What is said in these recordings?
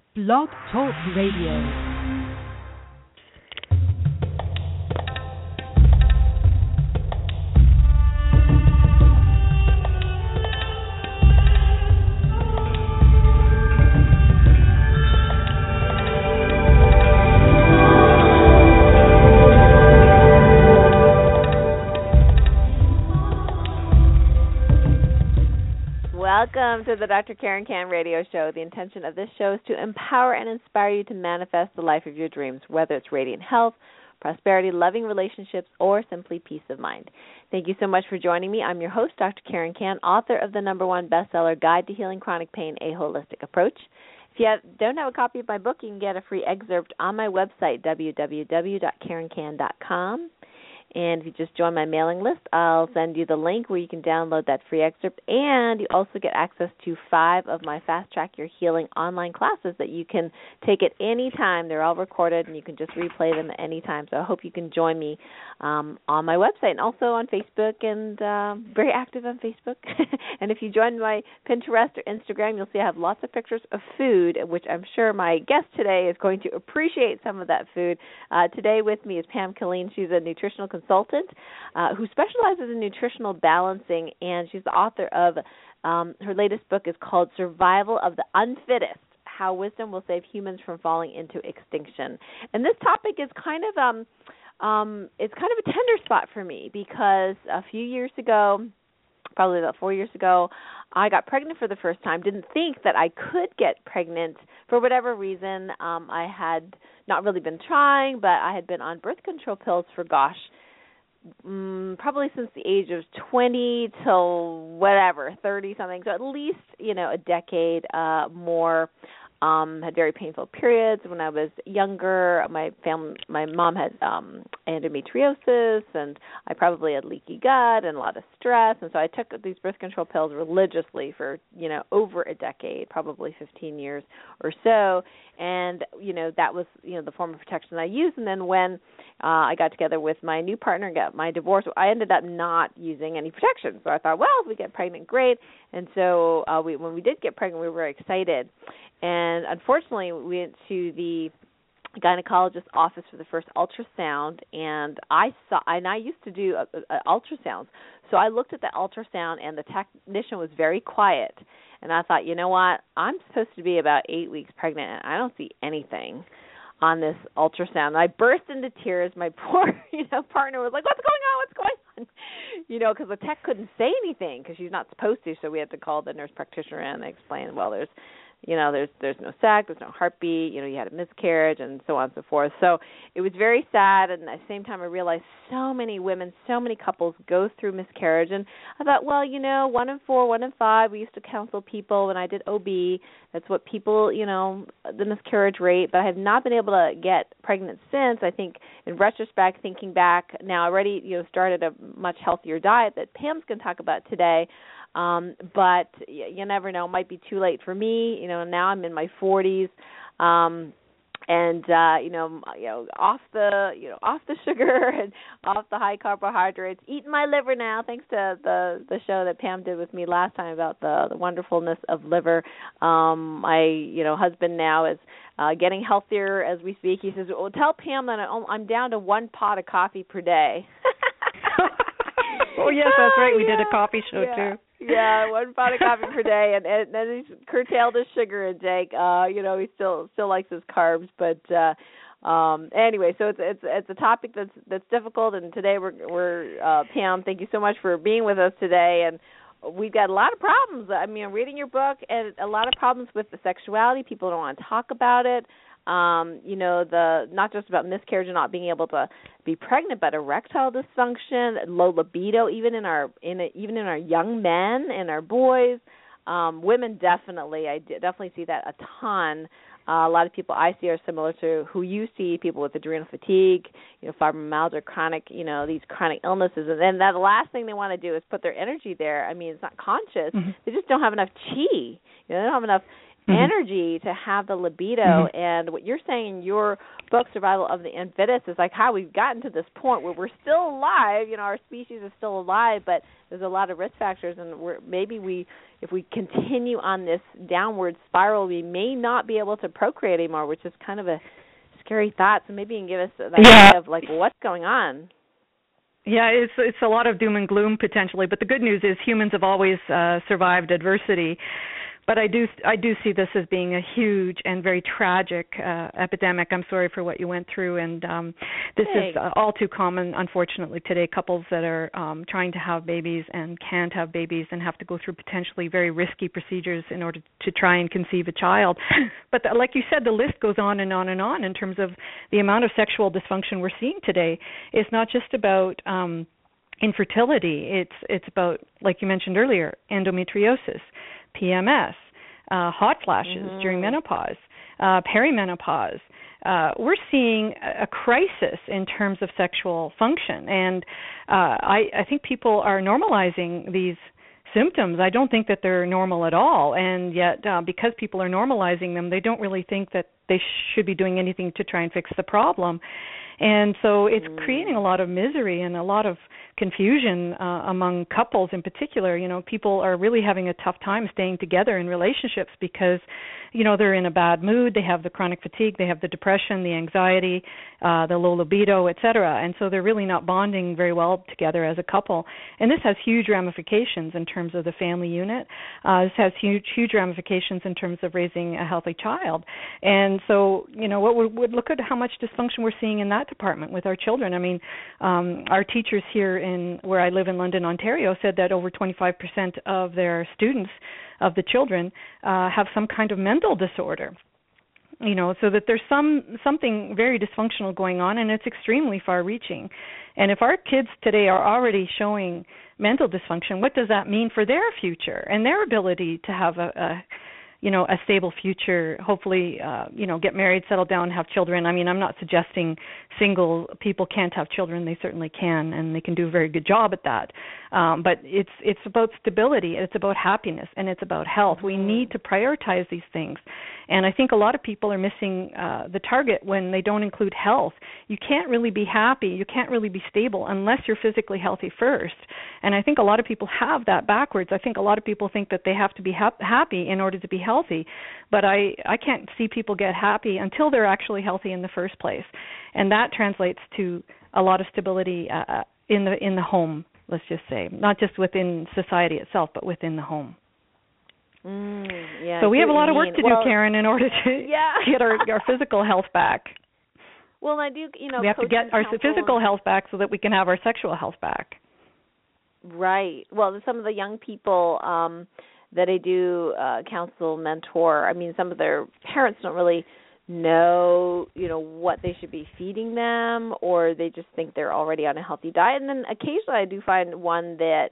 Blog Talk Radio. Welcome to the Dr. Karen Kan Radio Show. The intention of this show is to empower and inspire you to manifest the life of your dreams, whether it's radiant health, prosperity, loving relationships, or simply peace of mind. Thank you so much for joining me. I'm your host, Dr. Karen Kan, author of the #1 bestseller, Guide to Healing Chronic Pain, A Holistic Approach. If you don't have a copy of my book, you can get a free excerpt on my website, www.karenkan.com. And if you just join my mailing list, I'll send you the link where you can download that free excerpt. And you also get access to 5 of my Fast Track Your Healing online classes that you can take at any time. They're all recorded, and you can just replay them at any time. So I hope you can join me on my website and also on Facebook, and very active on Facebook. And if you join my Pinterest or Instagram, you'll see I have lots of pictures of food, which I'm sure my guest today is going to appreciate some of that food. Today with me is Pam Killeen. She's a nutritional consultant who specializes in nutritional balancing, and she's the author of her latest book is called Survival of the Unfittest: How Wisdom Will Save Humans from Falling into Extinction. And this topic is kind of it's kind of a tender spot for me because a few years ago, probably about 4 years ago, I got pregnant for the first time. Didn't think that I could get pregnant for whatever reason. I had not really been trying, but I had been on birth control pills for, probably since the age of 20 till 30 something. So at least, a decade more. Had very painful periods when I was younger. My mom had endometriosis, and I probably had leaky gut and a lot of stress. And so I took these birth control pills religiously for, over a decade, probably 15 years or so. And, that was, the form of protection I used. And then when I got together with my new partner and got my divorce, I ended up not using any protection. So I thought, well, if we get pregnant, great. And so when we did get pregnant, we were very excited. And unfortunately, we went to the gynecologist's office for the first ultrasound, and I used to do ultrasounds. So I looked at the ultrasound, and the technician was very quiet. And I thought, you know what? I'm supposed to be about 8 weeks pregnant, and I don't see anything on this ultrasound. And I burst into tears. My poor, partner was like, "What's going on? What's going on?" Because the tech couldn't say anything because she's not supposed to. So we had to call the nurse practitioner in and explain, well, there's no sac, there's no heartbeat, you had a miscarriage, and so on and so forth. So it was very sad, and at the same time I realized so many women, so many couples go through miscarriage, and I thought, well, 1 in 4, 1 in 5, we used to counsel people when I did OB. That's what people, the miscarriage rate, but I have not been able to get pregnant since. I think in retrospect, thinking back, now I already, started a much healthier diet that Pam's going to talk about today. But you never know. It might be too late for me. Now I'm in my 40s, and off the sugar and off the high carbohydrates. Eating my liver now, thanks to the show that Pam did with me last time about the wonderfulness of liver. My husband now is getting healthier as we speak. He says, "Well, tell Pam that I'm down to 1 pot of coffee per day." Oh, yes, that's right. We did a coffee show, too. Yeah, 1 pot of coffee per day, and then he's curtailed his sugar intake. He still likes his carbs, but anyway, so it's a topic that's difficult. And today we're Pam, thank you so much for being with us today. And we've got a lot of problems. I mean, I'm reading your book, and a lot of problems with the sexuality. People don't want to talk about it. Not just about miscarriage and not being able to be pregnant, but erectile dysfunction, low libido, even in our young men and our boys. Women definitely, I definitely see that a ton. A lot of people I see are similar to who you see, people with adrenal fatigue, fibromyalgia, chronic, these chronic illnesses. And then the last thing they want to do is put their energy there. I mean, it's not conscious. Mm-hmm. They just don't have enough chi. They don't have enough energy to have the libido. And what you're saying in your book, Survival of the Infittest, is like how we've gotten to this point where we're still alive. Our species is still alive, but there's a lot of risk factors, and if we continue on this downward spiral, we may not be able to procreate anymore, which is kind of a scary thought. So maybe you can give us an idea of like what's going on. Yeah, it's a lot of doom and gloom potentially, but the good news is humans have always survived adversity. But I do see this as being a huge and very tragic epidemic. I'm sorry for what you went through, and this is all too common, unfortunately, today. Couples that are trying to have babies and can't have babies and have to go through potentially very risky procedures in order to try and conceive a child. But like you said, the list goes on and on and on in terms of the amount of sexual dysfunction we're seeing today. It's not just about infertility. It's about, like you mentioned earlier, endometriosis, PMS, hot flashes during menopause, perimenopause. We're seeing a crisis in terms of sexual function, and I think people are normalizing these symptoms. I don't think that they're normal at all, and yet because people are normalizing them, they don't really think that they should be doing anything to try and fix the problem. And so it's creating a lot of misery and a lot of confusion among couples in particular. People are really having a tough time staying together in relationships because, they're in a bad mood, they have the chronic fatigue, they have the depression, the anxiety, the low libido, et cetera. And so they're really not bonding very well together as a couple. And this has huge ramifications in terms of the family unit. This has huge ramifications in terms of raising a healthy child. And so, what would look at how much dysfunction we're seeing in that department with our children. I mean, our teachers here where I live in London, Ontario, said that over 25% of their students, of the children, have some kind of mental disorder. So that there's something very dysfunctional going on, and it's extremely far-reaching. And if our kids today are already showing mental dysfunction, what does that mean for their future and their ability to have a stable future, hopefully, get married, settle down, have children. I mean, I'm not suggesting single people can't have children. They certainly can, and they can do a very good job at that. But it's about stability, it's about happiness, and it's about health. We need to prioritize these things. And I think a lot of people are missing the target when they don't include health. You can't really be happy, you can't really be stable unless you're physically healthy first. And I think a lot of people have that backwards. I think a lot of people think that they have to be happy in order to be healthy. But I can't see people get happy until they're actually healthy in the first place. And that translates to a lot of stability in the home, let's just say, not just within society itself, but within the home. So we have a lot of work to do, Karen, in order to get our physical health back. Well, I do, we have to get our physical health back so that we can have our sexual health back. Right. Well, some of the young people that I do counsel, mentor, I mean, some of their parents don't really know, what they should be feeding them, or they just think they're already on a healthy diet. And then occasionally I do find one that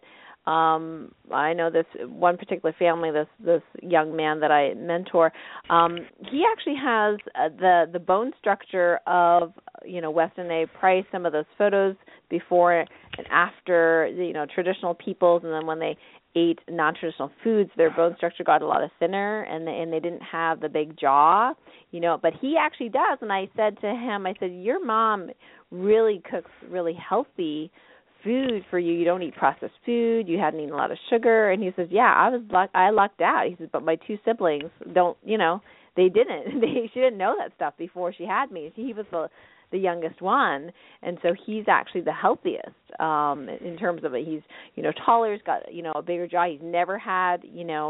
I know this one particular family, this young man that I mentor, he actually has the bone structure of, Weston A. Price, some of those photos before and after, traditional peoples, and then when they ate non-traditional foods, their bone structure got a lot thinner, and they didn't have the big jaw, but he actually does. And I said to him, your mom really cooks really healthy food for you. You don't eat processed food. You hadn't eaten a lot of sugar. And he says, I lucked out. He says, but my two siblings don't, they didn't. She didn't know that stuff before she had me. He was the youngest one, and so he's actually the healthiest in terms of it. He's, taller, he's got, a bigger jaw. He's never had,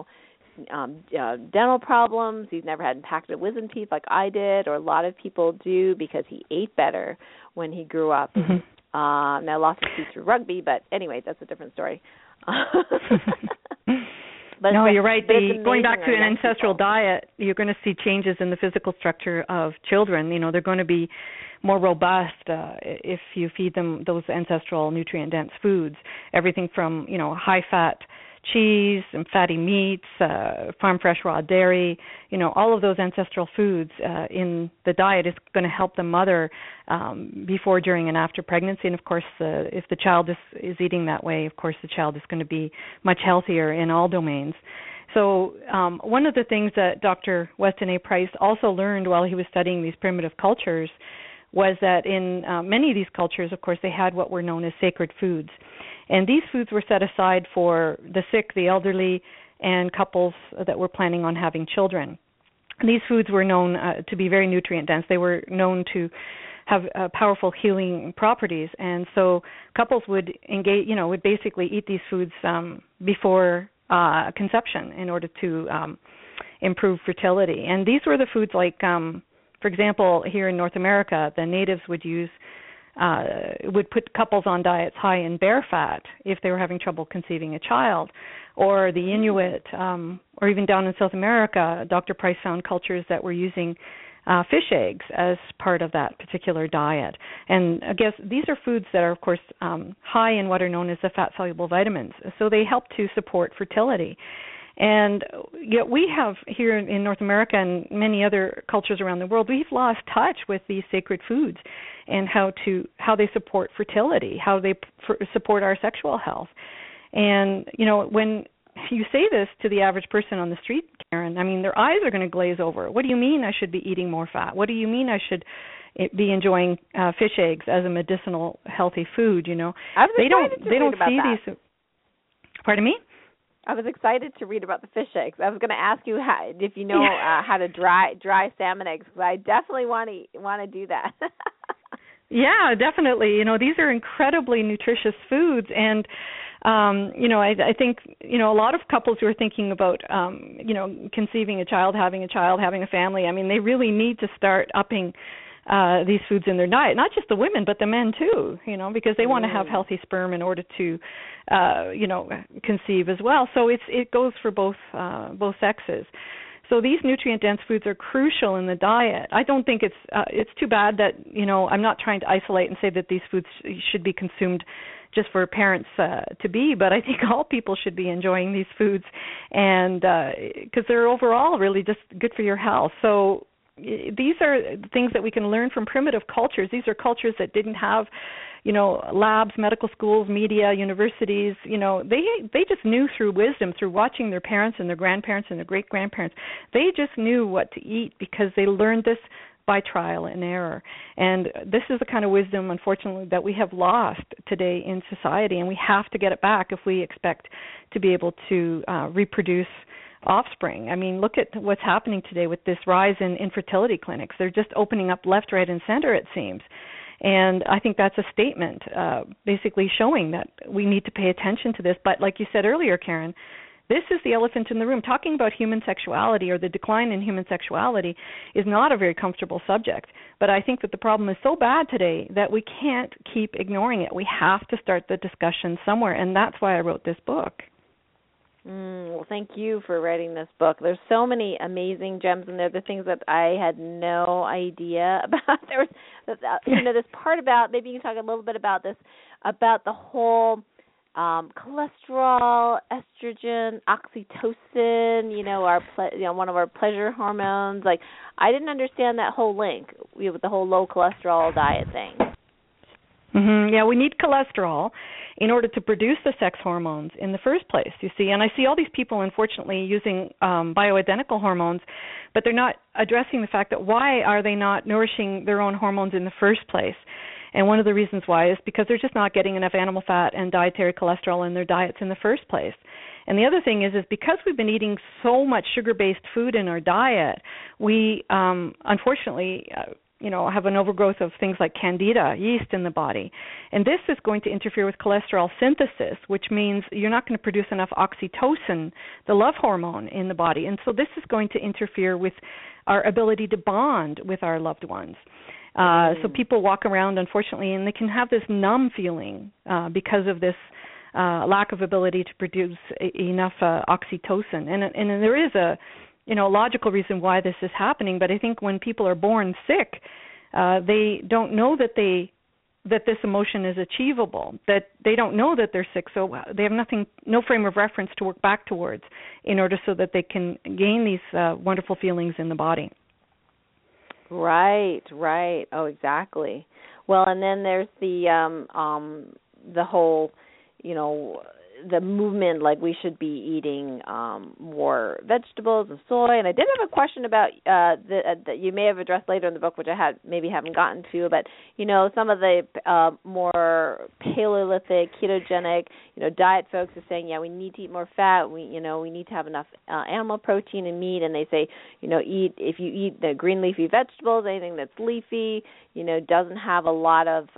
dental problems. He's never had impacted wisdom teeth like I did, or a lot of people do, because he ate better when he grew up. Mm-hmm. Now lost his teeth through rugby, but anyway, that's a different story. No, you're right. Going back to an ancestral diet, you're going to see changes in the physical structure of children. They're going to be more robust if you feed them those ancestral nutrient-dense foods, everything from, high-fat cheese and fatty meats, farm-fresh raw dairy, all of those ancestral foods in the diet is going to help the mother before, during, and after pregnancy. And, of course, if the child is eating that way, of course, the child is going to be much healthier in all domains. So one of the things that Dr. Weston A. Price also learned while he was studying these primitive cultures was that in many of these cultures, of course, they had what were known as sacred foods. And these foods were set aside for the sick, the elderly, and couples that were planning on having children. These foods were known to be very nutrient dense. They were known to have powerful healing properties, and so couples would engage, would basically eat these foods before conception in order to improve fertility. And these were the foods like, for example, here in North America, the natives would put couples on diets high in bear fat if they were having trouble conceiving a child, or the Inuit, or even down in South America, Dr. Price found cultures that were using fish eggs as part of that particular diet. And I guess these are foods that are, of course, high in what are known as the fat-soluble vitamins, so they help to support fertility. And yet we have here in North America and many other cultures around the world, we've lost touch with these sacred foods and how they support fertility, how they support our sexual health. And, when you say this to the average person on the street, Karen, I mean, their eyes are going to glaze over. What do you mean I should be eating more fat? What do you mean I should be enjoying fish eggs as a medicinal, healthy food? They don't see these. Pardon me? I was excited to read about the fish eggs. I was going to ask you if you know how to dry salmon eggs, because I definitely want to do that. Yeah, definitely. These are incredibly nutritious foods, and I think a lot of couples who are thinking about conceiving a child, having a family. I mean, they really need to start upping these foods in their diet, not just the women, but the men too, because they want to have healthy sperm in order to, conceive as well. So it goes for both sexes. So these nutrient-dense foods are crucial in the diet. I don't think it's too bad that, I'm not trying to isolate and say that these foods should be consumed just for parents to be, but I think all people should be enjoying these foods, and because they're overall really just good for your health. So these are things that we can learn from primitive cultures. These are cultures that didn't have, labs, medical schools, media, universities. They just knew through wisdom, through watching their parents and their grandparents and their great-grandparents. They just knew what to eat because they learned this by trial and error. And this is the kind of wisdom, unfortunately, that we have lost today in society, and we have to get it back if we expect to be able to reproduce offspring. I mean, look at what's happening today with this rise in infertility clinics. They're just opening up left, right, and center, it seems. And I think that's a statement basically showing that we need to pay attention to this. But like you said earlier, Karen, this is the elephant in the room. Talking about human sexuality or the decline in human sexuality is not a very comfortable subject. But I think that the problem is so bad today that we can't keep ignoring it. We have to start the discussion somewhere, and that's why I wrote this book. Well, thank you for writing this book. There's so many amazing gems in there, the things that I had no idea about. There was, this part about, maybe you can talk a little bit about this, about the whole cholesterol, estrogen, oxytocin, one of our pleasure hormones. Like, I didn't understand that whole link with the whole low cholesterol diet thing. Mm-hmm. Yeah, we need cholesterol in order to produce the sex hormones in the first place, you see. And I see all these people, unfortunately, using bioidentical hormones, but they're not addressing the fact that why are they not nourishing their own hormones in the first place? And one of the reasons why is because they're just not getting enough animal fat and dietary cholesterol in their diets in the first place. And the other thing is because we've been eating so much sugar-based food in our diet, we unfortunately have an overgrowth of things like candida, yeast in the body. And this is going to interfere with cholesterol synthesis, which means you're not going to produce enough oxytocin, the love hormone, in the body. And so this is going to interfere with our ability to bond with our loved ones. So people walk around, unfortunately, and they can have this numb feeling because of this lack of ability to produce enough oxytocin. And there is a logical reason why this is happening, but I think when people are born sick, they don't know that this emotion is achievable, that they don't know that they're sick, so they have no frame of reference to work back towards in order so that they can gain these wonderful feelings in the body. Right. Oh, exactly. Well, and then there's the whole, the movement, like we should be eating more vegetables and soy. And I did have a question about that you may have addressed later in the book, which I haven't gotten to, but some of the more Paleolithic, ketogenic, diet folks are saying, we need to eat more fat. We need to have enough animal protein and meat, and they say, if you eat the green leafy vegetables, anything that's leafy, doesn't have a lot of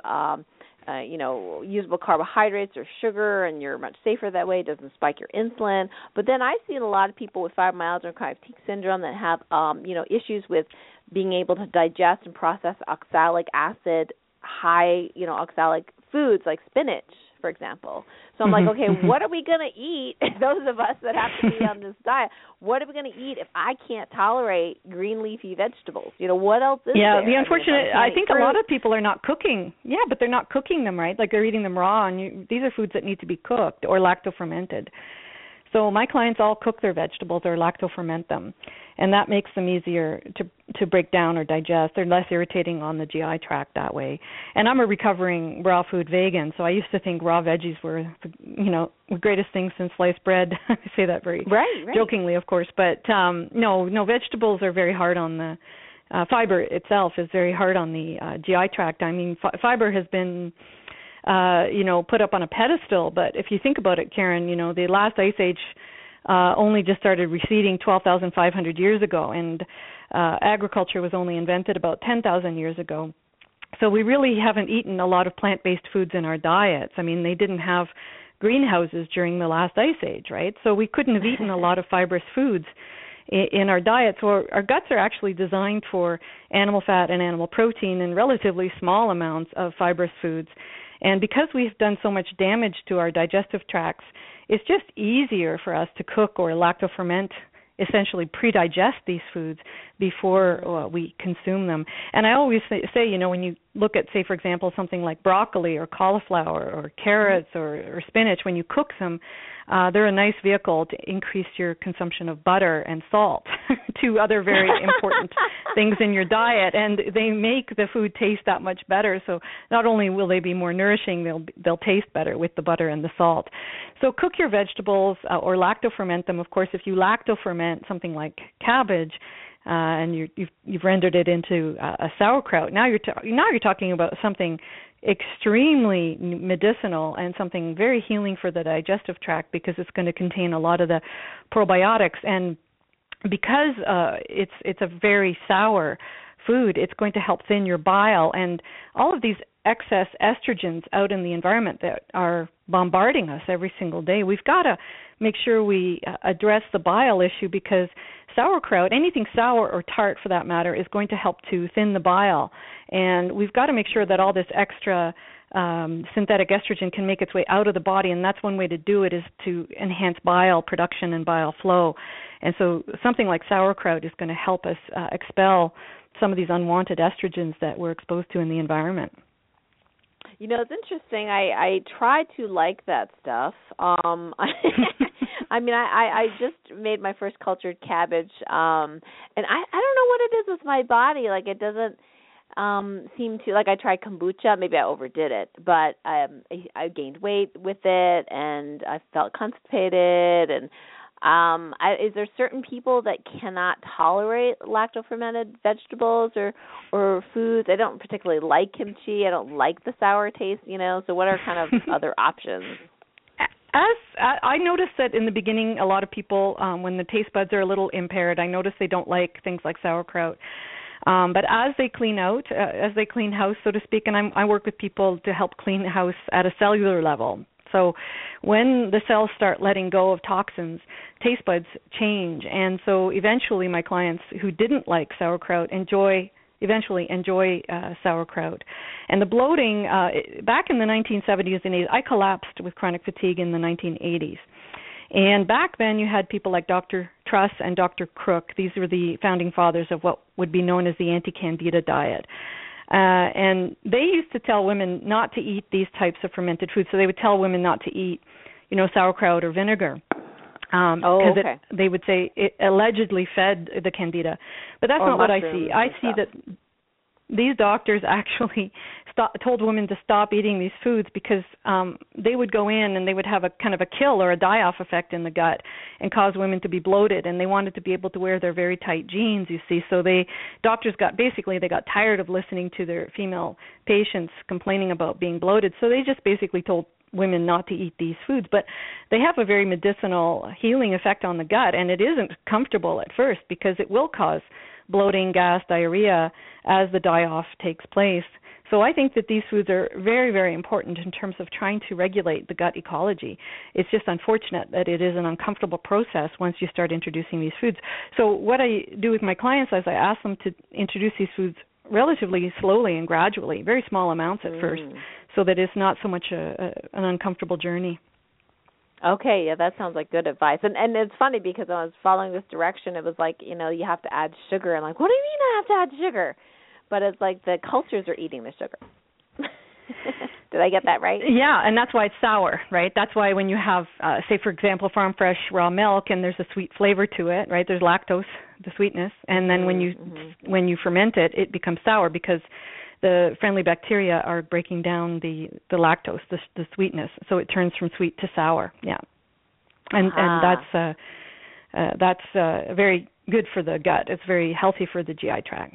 usable carbohydrates or sugar, and you're much safer that way. It doesn't spike your insulin. But then I've seen a lot of people with fibromyalgia and chronic fatigue syndrome that have, issues with being able to digest and process oxalic acid, high, oxalic foods like spinach, for example. So I'm like, okay, what are we going to eat, those of us that have to be on this diet, what are we going to eat if I can't tolerate green leafy vegetables? What else is there? Yeah, the unfortunate, I think a lot of people are not cooking. Yeah, but they're not cooking them, right? Like they're eating them raw, and these are foods that need to be cooked or lacto-fermented. So my clients all cook their vegetables or lacto-ferment them, and that makes them easier to break down or digest. They're less irritating on the GI tract that way. And I'm a recovering raw food vegan, so I used to think raw veggies were, the greatest thing since sliced bread. I say that very jokingly, of course, but no, vegetables are very hard on the fiber itself is very hard on the GI tract. I mean, fiber has been put up on a pedestal. But if you think about it, Karen, the last ice age only just started receding 12,500 years ago, and agriculture was only invented about 10,000 years ago. So we really haven't eaten a lot of plant-based foods in our diets. I mean, they didn't have greenhouses during the last ice age, right? So we couldn't have eaten a lot of fibrous foods in our diet. So our guts are actually designed for animal fat and animal protein and relatively small amounts of fibrous foods. And because we've done so much damage to our digestive tracts, it's just easier for us to cook or lacto-ferment, essentially pre-digest these foods before we consume them. And I always say, when you look at, say, for example, something like broccoli or cauliflower or carrots or spinach, when you cook them, they're a nice vehicle to increase your consumption of butter and salt, two other very important things in your diet, and they make the food taste that much better. So not only will they be more nourishing, they'll taste better with the butter and the salt. So cook your vegetables or lacto-ferment them. Of course, if you lacto-ferment something like cabbage, and you've rendered it into a sauerkraut, now you're talking about something extremely medicinal and something very healing for the digestive tract, because it's going to contain a lot of the probiotics, and because it's a very sour food, it's going to help thin your bile, and all of these excess estrogens out in the environment that are bombarding us every single day. We've got to make sure we address the bile issue, because sauerkraut, anything sour or tart for that matter, is going to help to thin the bile. And we've got to make sure that all this extra synthetic estrogen can make its way out of the body, and that's one way to do it, is to enhance bile production and bile flow. And so something like sauerkraut is going to help us expel some of these unwanted estrogens that we're exposed to in the environment. It's interesting. I try to like that stuff. I mean, I just made my first cultured cabbage, and I don't know what it is with my body. Like, it doesn't seem to, like, I tried kombucha. Maybe I overdid it, but I gained weight with it, and I felt constipated, and is there certain people that cannot tolerate lacto-fermented vegetables or foods? I don't particularly like kimchi. I don't like the sour taste, so what are kind of other options? I noticed that in the beginning, a lot of people, when the taste buds are a little impaired, I notice they don't like things like sauerkraut. But as they clean out, as they clean house, so to speak, and I work with people to help clean the house at a cellular level. So when the cells start letting go of toxins, taste buds change. And so eventually my clients who didn't like sauerkraut eventually enjoy sauerkraut. And the bloating, back in the 1970s and 80s, I collapsed with chronic fatigue in the 1980s. And back then you had people like Dr. Truss and Dr. Crook. These were the founding fathers of what would be known as the anti-candida diet. And they used to tell women not to eat these types of fermented foods. So they would tell women not to eat, sauerkraut or vinegar. Because they would say it allegedly fed the candida. But that's not what I see. I see that these doctors actually told women to stop eating these foods because they would go in and they would have a kind of a kill or a die-off effect in the gut and cause women to be bloated, and they wanted to be able to wear their very tight jeans, you see. So doctors got tired of listening to their female patients complaining about being bloated, so they just basically told women not to eat these foods. But they have a very medicinal healing effect on the gut, and it isn't comfortable at first because it will cause bloating, gas, diarrhea as the die-off takes place. So I think that these foods are very, very important in terms of trying to regulate the gut ecology. It's just unfortunate that it is an uncomfortable process once you start introducing these foods. So what I do with my clients is I ask them to introduce these foods relatively slowly and gradually, very small amounts at first, so that it's not so much an uncomfortable journey. Okay, yeah, that sounds like good advice. And it's funny because I was following this direction. It was like, you have to add sugar. And like, what do you mean I have to add sugar? But it's like the cultures are eating the sugar. Did I get that right? Yeah, and that's why it's sour, right? That's why when you have, say, for example, farm fresh raw milk and there's a sweet flavor to it, right? There's lactose, the sweetness. And then when you ferment it, it becomes sour because the friendly bacteria are breaking down the lactose, the sweetness, so it turns from sweet to sour. Yeah, and that's very good for the gut. It's very healthy for the GI tract.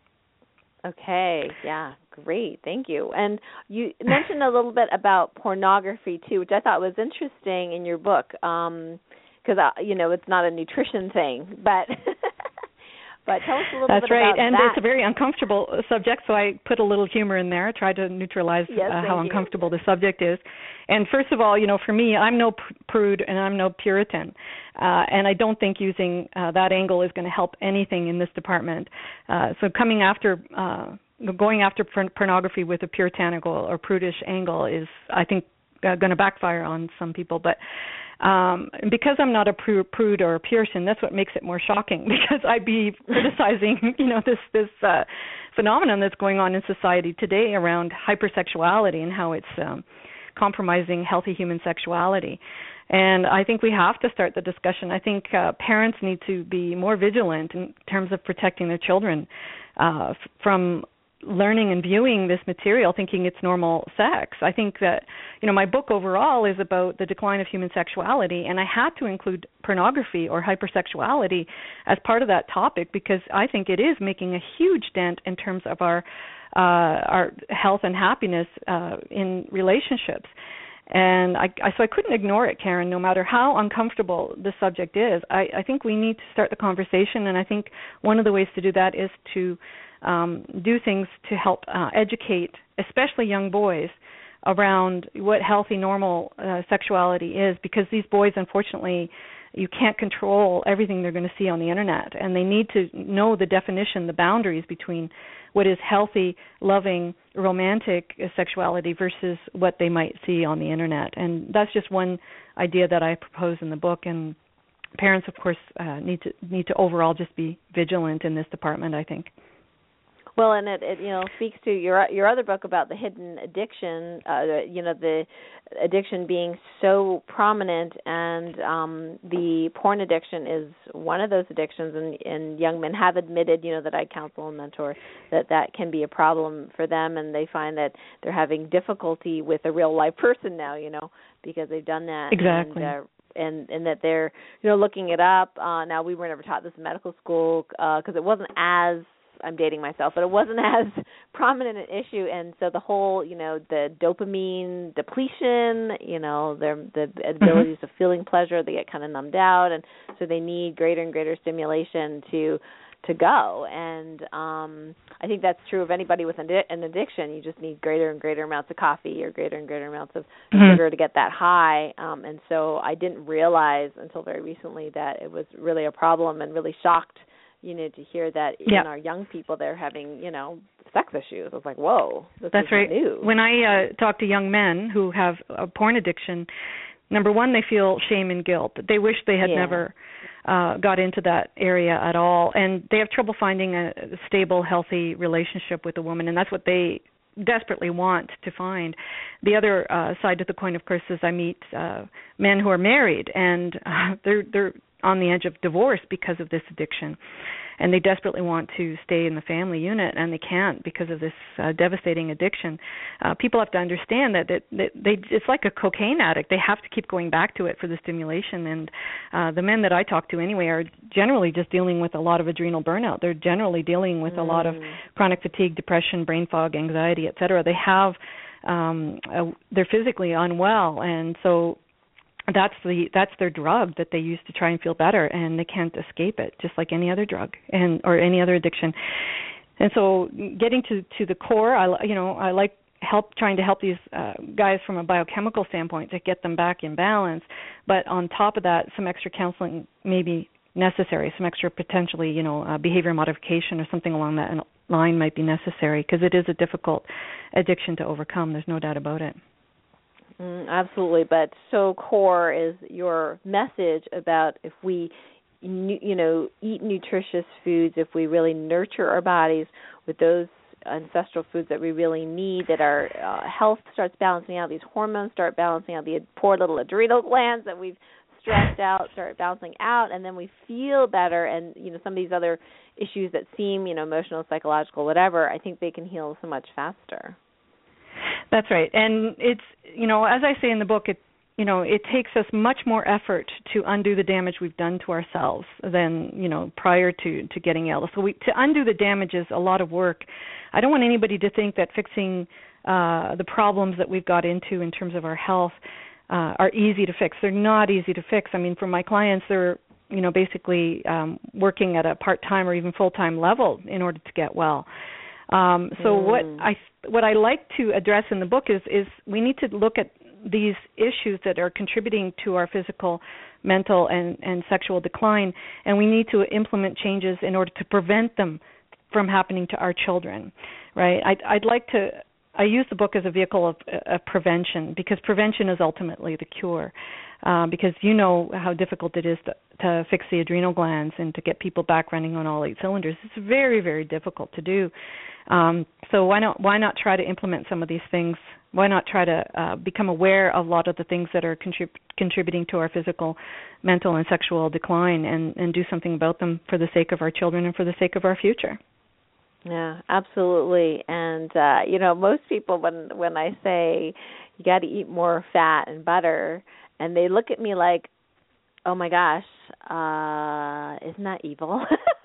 Okay, yeah, great, thank you. And you mentioned a little bit about pornography too, which I thought was interesting in your book, because it's not a nutrition thing, but. But tell us a little bit about that. That's right, and it's a very uncomfortable subject, so I put a little humor in there, try to neutralize how uncomfortable the subject is. And first of all, for me, I'm no prude and I'm no Puritan, and I don't think using that angle is going to help anything in this department. So going after pornography with a puritanical or prudish angle is, I think, going to backfire on some people, but because I'm not a prude or a Puritan, that's what makes it more shocking, because I'd be criticizing, this phenomenon that's going on in society today around hypersexuality and how it's compromising healthy human sexuality. And I think we have to start the discussion. I think parents need to be more vigilant in terms of protecting their children from learning and viewing this material thinking it's normal sex. I think that, my book overall is about the decline of human sexuality, and I had to include pornography or hypersexuality as part of that topic because I think it is making a huge dent in terms of our health and happiness in relationships. And so I couldn't ignore it, Karen, no matter how uncomfortable the subject is. I think we need to start the conversation, and I think one of the ways to do that is to do things to help educate, especially young boys, around what healthy, normal sexuality is, because these boys, unfortunately, you can't control everything they're going to see on the Internet, and they need to know the definition, the boundaries between what is healthy, loving, romantic sexuality versus what they might see on the Internet. And that's just one idea that I propose in the book, and parents, of course, need to overall just be vigilant in this department, I think. Well, and it speaks to your other book about the hidden addiction, the addiction being so prominent, and the porn addiction is one of those addictions, and young men have admitted, that I counsel and mentor, that can be a problem for them, and they find that they're having difficulty with a real life person now, because they've done that. Exactly. And that they're, looking it up. Now, we were never taught this in medical school because it wasn't as, I'm dating myself, but it wasn't as prominent an issue, and so the whole, the dopamine depletion, the abilities of feeling pleasure, they get kind of numbed out, and so they need greater and greater stimulation to go. And I think that's true of anybody with an addiction. You just need greater and greater amounts of coffee or greater and greater amounts of sugar to get that high. And so I didn't realize until very recently that it was really a problem, and really shocked to hear that even our young people, they're having, sex issues. I was like, whoa, that's right. New. When I talk to young men who have a porn addiction, number one, they feel shame and guilt. They wish they had never got into that area at all, and they have trouble finding a stable, healthy relationship with a woman, and that's what they desperately want to find. The other side of the coin, of course, is I meet men who are married, and they're on the edge of divorce because of this addiction, and they desperately want to stay in the family unit, and they can't because of this devastating addiction. People have to understand that it's like a cocaine addict. They have to keep going back to it for the stimulation, and the men that I talk to anyway are generally just dealing with a lot of adrenal burnout. They're generally dealing with a lot of chronic fatigue, depression, brain fog, anxiety, etc. They have they're physically unwell, and so that's their drug that they use to try and feel better, and they can't escape it, just like any other drug or any other addiction. And so, getting to the core, I like trying to help these guys from a biochemical standpoint to get them back in balance. But on top of that, some extra counseling may be necessary. Some extra potentially, behavior modification or something along that line might be necessary, because it is a difficult addiction to overcome. There's no doubt about it. Absolutely, but so core is your message about if we, eat nutritious foods, if we really nurture our bodies with those ancestral foods that we really need, that our health starts balancing out, these hormones start balancing out, the poor little adrenal glands that we've stressed out start balancing out, and then we feel better, and some of these other issues that seem emotional, psychological, whatever, I think they can heal so much faster. That's right. And it's, as I say in the book, it takes us much more effort to undo the damage we've done to ourselves than, prior to getting ill. So to undo the damage is a lot of work. I don't want anybody to think that fixing the problems that we've got into in terms of our health are easy to fix. They're not easy to fix. I mean, for my clients, they're, basically working at a part-time or even full-time level in order to get well. So what I like to address in the book is we need to look at these issues that are contributing to our physical, mental, and sexual decline, and we need to implement changes in order to prevent them from happening to our children, right? I use the book as a vehicle of prevention, because prevention is ultimately the cure. Because you know how difficult it is to fix the adrenal glands and to get people back running on all 8 cylinders. It's very, very difficult to do. So why not try to implement some of these things? Why not try to become aware of a lot of the things that are contributing to our physical, mental, and sexual decline, and do something about them for the sake of our children and for the sake of our future? Yeah, absolutely. And most people, when I say you got to eat more fat and butter, and they look at me like, oh my gosh, isn't that evil?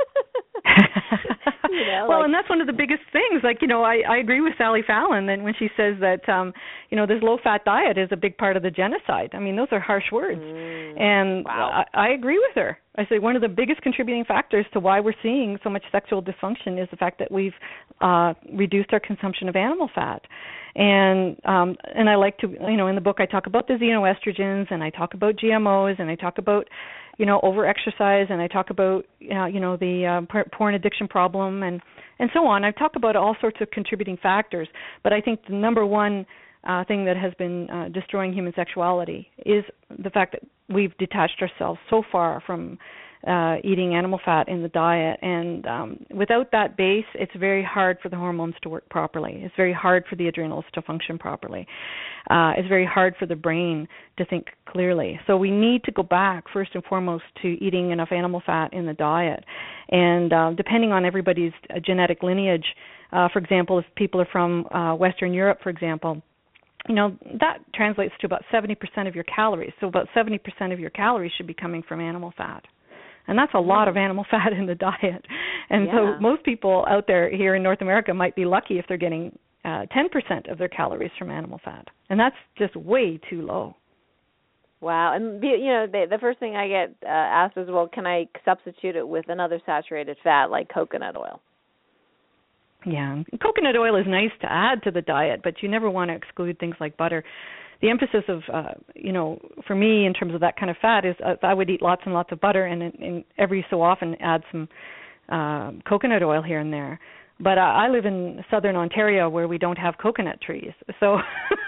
Well, and that's one of the biggest things. I agree with Sally Fallon and when she says that, this low-fat diet is a big part of the genocide. I mean, those are harsh words. And wow. I agree with her. I say one of the biggest contributing factors to why we're seeing so much sexual dysfunction is the fact that we've reduced our consumption of animal fat. And I like to, in the book I talk about the xenoestrogens, and I talk about GMOs, and I talk about, over-exercise, and I talk about, the porn addiction problem, and so on. I talk about all sorts of contributing factors, but I think the number one thing that has been destroying human sexuality is the fact that we've detached ourselves so far from eating animal fat in the diet, and without that base, it's very hard for the hormones to work properly. It's very hard for the adrenals to function properly. It's very hard for the brain to think clearly. So we need to go back first and foremost to eating enough animal fat in the diet, and depending on everybody's genetic lineage, for example, if people are from Western Europe, for example, that translates to about 70% of your calories. So about 70% of your calories should be coming from animal fat. And that's a lot of animal fat in the diet. And so most people out there here in North America might be lucky if they're getting 10% of their calories from animal fat. And that's just way too low. Wow. And, the first thing I get asked is, well, can I substitute it with another saturated fat like coconut oil? Yeah. Coconut oil is nice to add to the diet, but you never want to exclude things like butter. The emphasis of, for me in terms of that kind of fat is I would eat lots and lots of butter and every so often add some coconut oil here and there. But I live in southern Ontario where we don't have coconut trees. So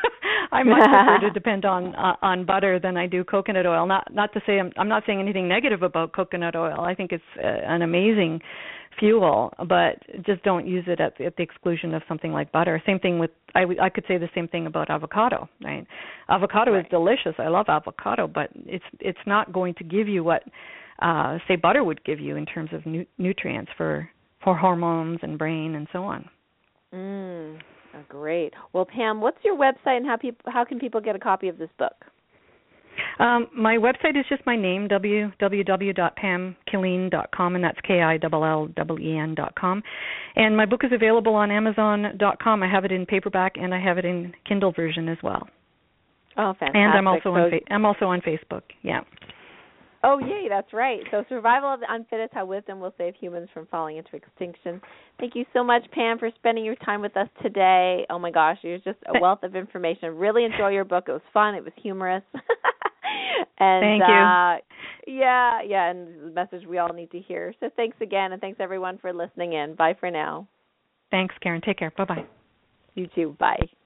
I much prefer to depend on butter than I do coconut oil. Not to say I'm not saying anything negative about coconut oil. I think it's an amazing fuel, but just don't use it at the exclusion of something like butter. Same thing with I could say the same thing about avocado. Right? Avocado is delicious. I love avocado, but it's not going to give you what say butter would give you in terms of nutrients for hormones and brain and so on. Oh, great. Well, Pam, what's your website and how can people get a copy of this book? My website is just my name, www.pamkilleen.com, and that's KILLEN.com. And my book is available on Amazon.com. I have it in paperback and I have it in Kindle version as well. Oh, fantastic! And I'm also on Facebook. Yeah. Oh, yay, that's right. So Survival of the Unfittest, How Wisdom Will Save Humans from Falling into Extinction. Thank you so much, Pam, for spending your time with us today. Oh, my gosh, you're just a wealth of information. Really enjoy your book. It was fun. It was humorous. And, thank you. Yeah, and the message we all need to hear. So thanks again, and thanks, everyone, for listening in. Bye for now. Thanks, Karen. Take care. Bye-bye. You too. Bye.